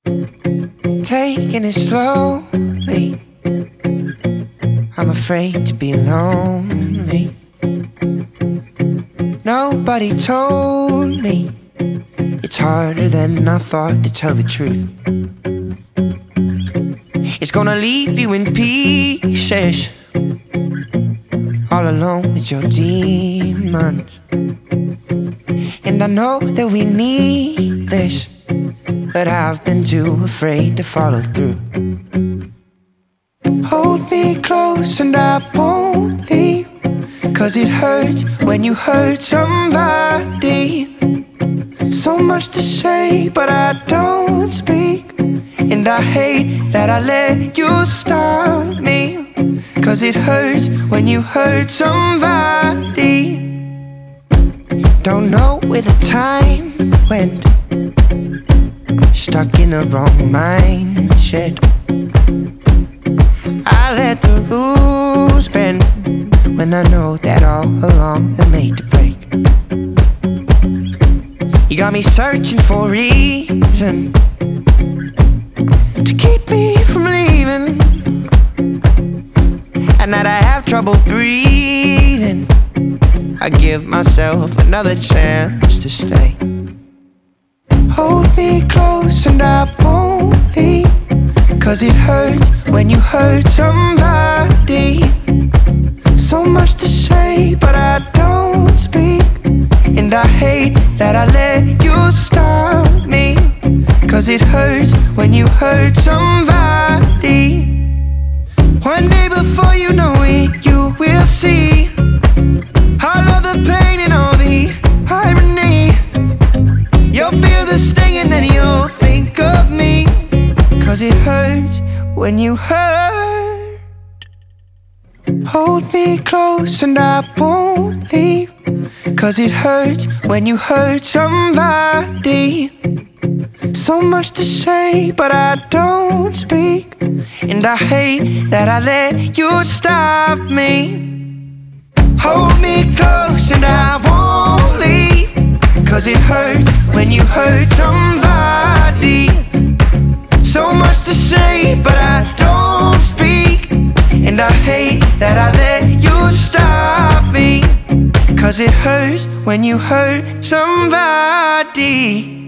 taking it slowly. I'm afraid to be lonely. Nobody told me it's harder than I thought to tell the truth. It's gonna leave you in pieces, all alone with your demons. And I know that we need this, but I've been too afraid to follow through. Hold me close and I won't leave, 'cause it hurts when you hurt somebody. So much to say, but I don't speak. And I hate that I let you stop me, 'cause it hurts when you hurt somebody. Don't know where the time went, stuck in the wrong mindset. I let the rules bend, when I know that all along they're made to break. You got me searching for a reason to keep me from leaving, and that I have trouble breathing. I give myself another chance to stay. Hold me close and I won't leave, 'cause it hurts when you hurt somebody. So much to say, but I don't speak. And I hate that I let you stop me, 'cause it hurts when you hurt somebody. One day before you know it, you will see all of the pain and all the irony. You'll feel the sting and then you'll think of me, 'cause it hurts when you hurt. Hold me close and I won't leave, 'cause it hurts when you hurt somebody. So much to say, but I don't speak. And I hate that I let you stop me. Hold me close and I won't leave, 'cause it hurts when you hurt somebody. So much to say, but I don't speak. And I hate that I let you stop me, 'cause it hurts when you hurt somebody.